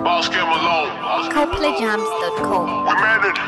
Boss Kim alone. CoPlayJams.com. We made it.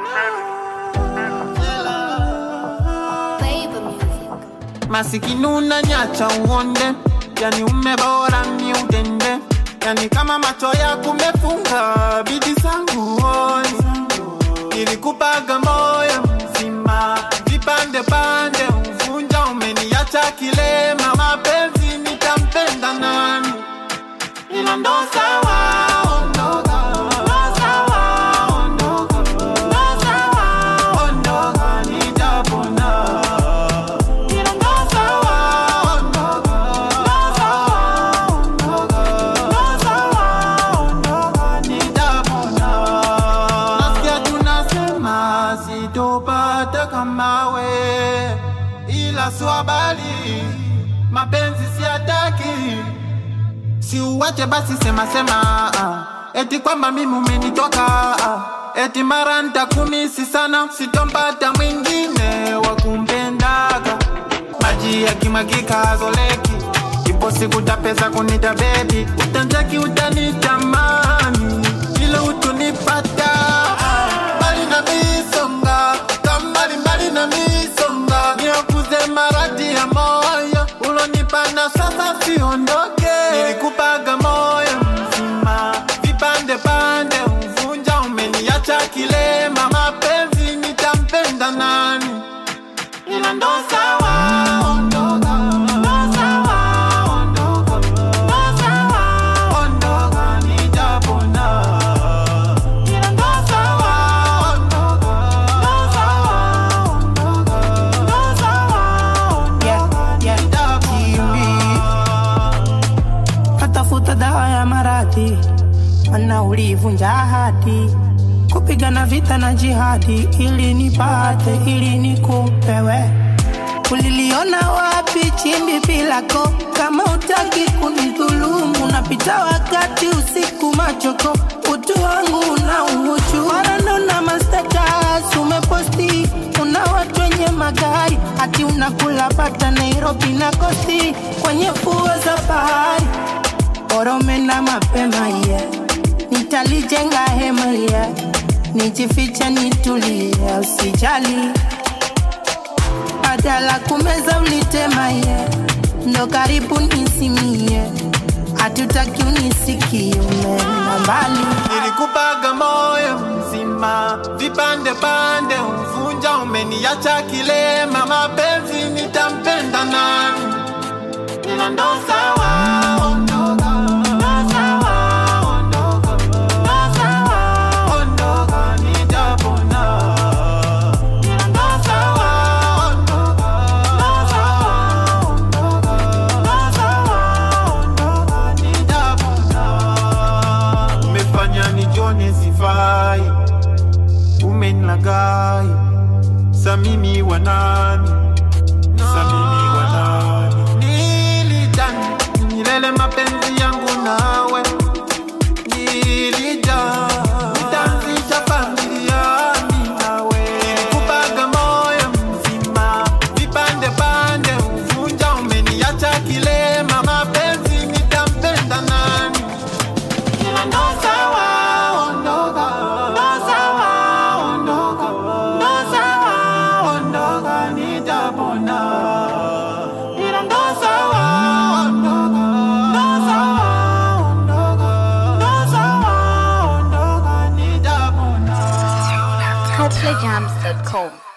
Baby music. Masikini unanyacha uonde, yani umebora mi utende, yani kama macho yako umefunga bidi zangu uone. Nilikupaga moyo mzima, vipande pande uvunja, umeniacha kilema. Mapenzi nitampenda nani? Ila ndo sawa, ondoka. Ndo sawa, ondoka. Ndo sawa, ondoka, nitapona. Ila ndo sawa, ondoka. Ndo sawa, ondoka. Ndo sawa, ondoka, nitapona. Nasikia tunasema sitopata kama we, ila swabali mapenzi siyataki. Si uwache basi sema eti kwamba mimi umenitoka, eti mara nitakumisi sana, sitompata mwingine wa kumpendaga. Maji yakimwagika zoleki, ipo siku utapesa kunita baby, utanjaki utanitamani, ile utunipata. Mbali na misonga, mbali na misonga, niyokuze maradhi ya moyo, ulonipana sasa siondoke. Nilikupaga moyo mzima, vipande pande uvunja, umeniacha kilema. Mapenzi nitampenda nani? Ila ndo sawa, ondoka. Ndo sawa, ondoka. Ndo sawa, ondoka, nitapona. Ila ndo sawa, ondoka. Ndo sawa, ondoka. Ndo sawa, ondoka, nitapona. Tafuta dawa ya maradhi, mana ulivunja ahadi, kupigana vita na jihadi, ili nipate, ili nikupewe. Uliliona wapi chimbi pilako? Kama utaki kunidhulumu, napita wakati usiku machoko, utu wangu na uhuchu. Marano na mastatus umeposti, una watu wenye magari, ati unakula bata Nairobi na Kosti, kwenye fuo za bahari. Orome na mapema nitalijenga hema nijificha nitulie, usijali. Badala kumeza ulitema ndo karibu nisimie, hatutaki unisikie, umeenda mbali. Nilikupaga moyo mzima, vipande pande uvunja, umeniacha kilema. Mapenzi nitampenda nani? Ila ndo sawa, ondoka. Ndo sawa, ondoka. Ndo sawa, ondoka, nitapona. Ila ndo sawa, ondoka. Ndo sawa, ondoka. Ndo sawa, ondoka, nitapona. Umefanya nijione sifai, umenilaghai. Sa mimi wa nani? Sa mimi wa nani? Nilele mapenzi yangu nawe, nitaanzisha familia nawe. Nilikupaga moyo mzima, vipande pande uvunja, umeniacha kilema. Mapenzi nitampenda nani? Ila ndo sawa, ondoka. Ndo sawa, ondoka. Ndo sawa, ondoka, nitapona. Ila ndo sawa, ondoka. Ndo sawa, ondoka. Ndo sawa, ondoka, nitapona. CoPlayJams.com.